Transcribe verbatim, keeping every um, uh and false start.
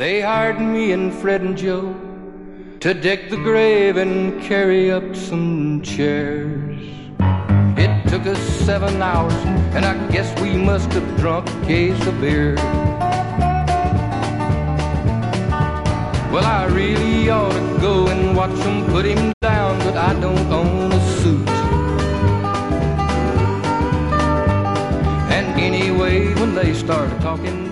They hired me and Fred and Joe to deck the grave and carry up some chairs. It took us seven hours, and I guess we must have drunk a case of beer. Well, I really ought to go and watch them put him down, but I don't own a suit. And anyway, when they started talking